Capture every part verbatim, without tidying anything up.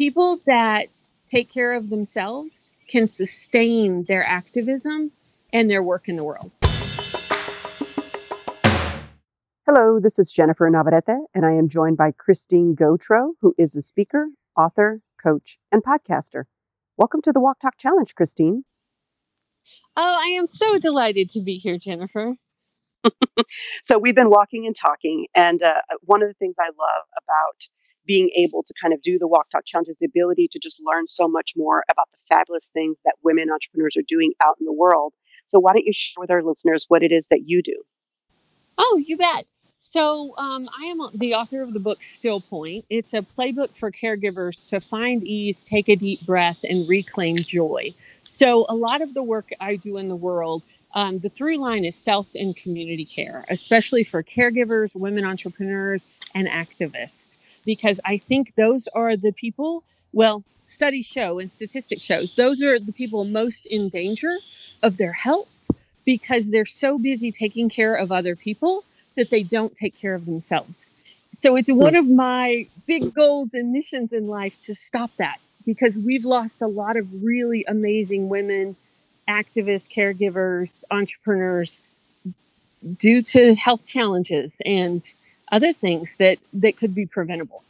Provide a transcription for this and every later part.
people that take care of themselves can sustain their activism and their work in the world. Hello, this is Jennifer Navarrete, and I am joined by Christine Gautreaux, who is a speaker, author, coach, and podcaster. Welcome to the Walk Talk Challenge, Christine. Oh, I am so delighted to be here, Jennifer. So we've been walking and talking, and uh, one of the things I love about being able to kind of do the Walk Talk Challenge is the ability to just learn so much more about the fabulous things that women entrepreneurs are doing out in the world. So why don't you share with our listeners what it is that you do? Oh, you bet. So um, I am the author of the book Still Point. It's a playbook for caregivers to find ease, take a deep breath, and reclaim joy. So a lot of the work I do in the world, um, the through line is self and community care, especially for caregivers, women entrepreneurs, and activists, because I think those are the people, well, studies show and statistics shows, those are the people most in danger of their health because they're so busy taking care of other people that they don't take care of themselves. So it's one of my big goals and missions in life to stop that, because we've lost a lot of really amazing women, activists, caregivers, entrepreneurs due to health challenges and other things that, that could be preventable.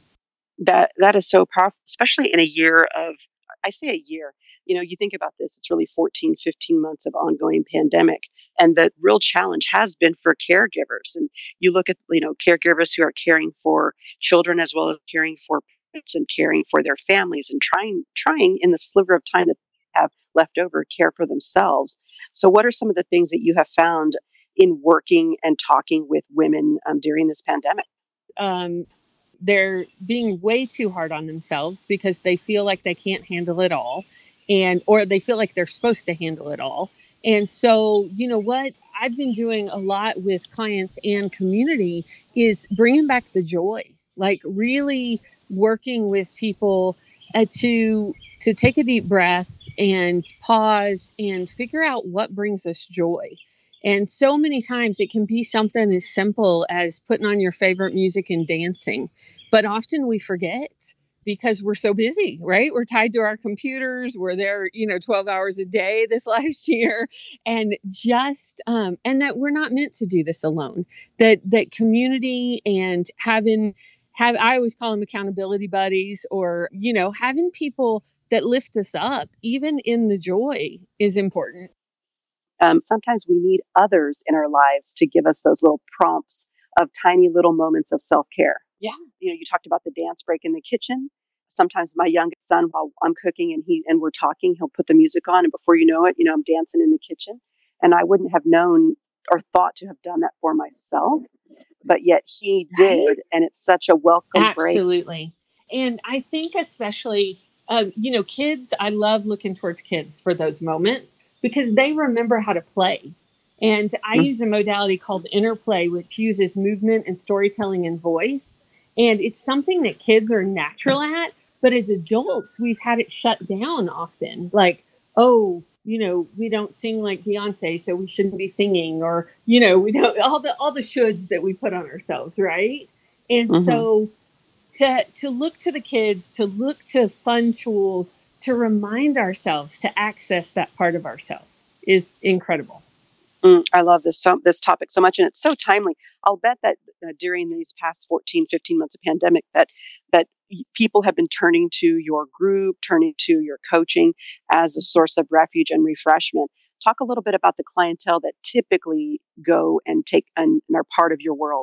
That that is so powerful, especially in a year of, I say a year, you know, you think about this, it's really fourteen, fifteen months of ongoing pandemic. And the real challenge has been for caregivers. And you look at, you know, caregivers who are caring for children as well as caring for parents and caring for their families and trying, trying in the sliver of time that they have left over, care for themselves. So what are some of the things that you have found in working and talking with women um, during this pandemic? Um, they're being way too hard on themselves because they feel like they can't handle it all, and or they feel like they're supposed to handle it all. And so, you know what I've been doing a lot with clients and community is bringing back the joy, like really working with people uh, to to take a deep breath and pause and figure out what brings us joy. And so many times it can be something as simple as putting on your favorite music and dancing. But often we forget because we're so busy, right? We're tied to our computers. We're there, you know, twelve hours a day this last year. And just, um, and that we're not meant to do this alone. That, that community and having, have, I always call them accountability buddies, or, you know, having people that lift us up, even in the joy, is important. Um, sometimes we need others in our lives to give us those little prompts of tiny little moments of self-care. Yeah. You know, you talked about the dance break in the kitchen. Sometimes my youngest son, while I'm cooking and he and we're talking, he'll put the music on, and before you know it, you know, I'm dancing in the kitchen. And I wouldn't have known or thought to have done that for myself, but yet he did, Right. and it's such a welcome break. Absolutely. And I think especially, uh, you know, kids, I love looking towards kids for those moments because they remember how to play. And I Mm. use a modality called interplay, which uses movement and storytelling and voice. And it's something that kids are natural at, but as adults, we've had it shut down often. Like, oh, you know, we don't sing like Beyonce, so we shouldn't be singing, or, you know, we don't, all the, all the shoulds that we put on ourselves. Right. And Mhm. so to, to look to the kids, to look to fun tools, to remind ourselves to access that part of ourselves is incredible. Mm, I love this so this topic so much, and it's so timely. I'll bet that uh, during these past fourteen, fifteen months of pandemic, that that y- people have been turning to your group, turning to your coaching as a source of refuge and refreshment. Talk a little bit about the clientele that typically go and take and, and are part of your world.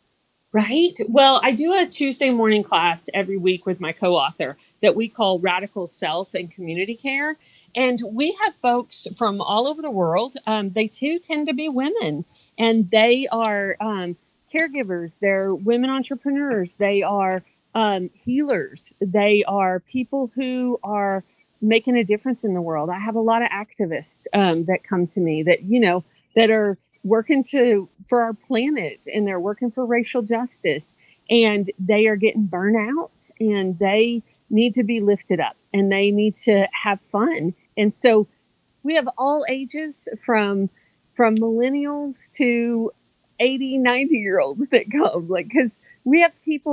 Right. Well, I do a Tuesday morning class every week with my co-author that we call Radical Self and Community Care. And we have folks from all over the world. Um, they too tend to be women, and they are um, caregivers. They're women entrepreneurs. They are um, healers. They are people who are making a difference in the world. I have a lot of activists um, that come to me that, you know, that are working to for our planet, and they're working for racial justice, and they are getting burnout, and they need to be lifted up, and they need to have fun. And so we have all ages, from from millennials to eighty, ninety year olds that come, like, because we have people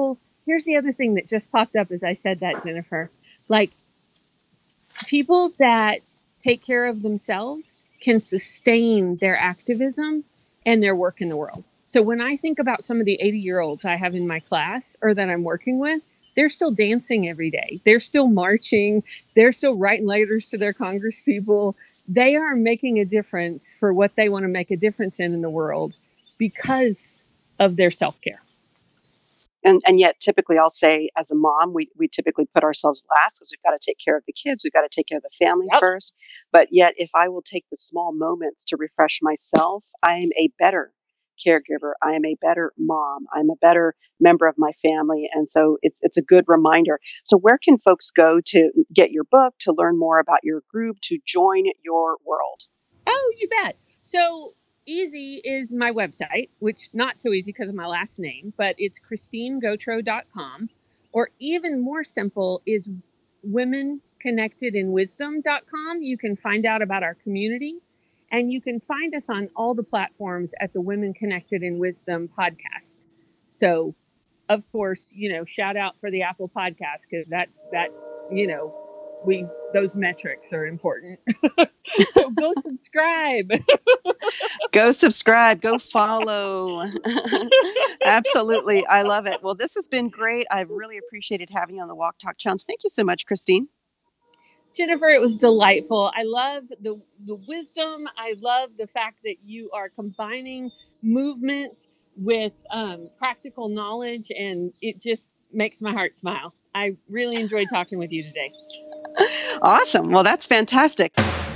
here's the other thing that just popped up as I said that, Jennifer. Like, people that take care of themselves can sustain their activism and their work in the world. So when I think about some of the eighty year olds I have in my class or that I'm working with, they're still dancing every day. They're still marching. They're still writing letters to their Congress people. They are making a difference for what they want to make a difference in in the world because of their self-care. And, and yet, typically, I'll say, as a mom, we, we typically put ourselves last because we've got to take care of the kids. We've got to take care of the family Yep. first. But yet, if I will take the small moments to refresh myself, I am a better caregiver. I am a better mom. I'm a better member of my family. And so it's it's a good reminder. So where can folks go to get your book, to learn more about your group, to join your world? Oh, you bet. So easy is my website, which not so easy because of my last name, but it's christine gautreaux dot com. Or even more simple is women connected in wisdom dot com. You can find out about our community, and you can find us on all the platforms at the Women Connected in Wisdom podcast. So, of course, you know, shout out for the Apple podcast, because that, that, you know, we, those metrics are important. So go subscribe. Go subscribe, go follow. Absolutely. I love it. Well, this has been great. I've really appreciated having you on the Walk Talk Challenge. Thank you so much, Christine. Jennifer, it was delightful. I love the the wisdom. I love the fact that you are combining movement with um, practical knowledge, and it just makes my heart smile. I really enjoyed talking with you today. Awesome. Well, that's fantastic.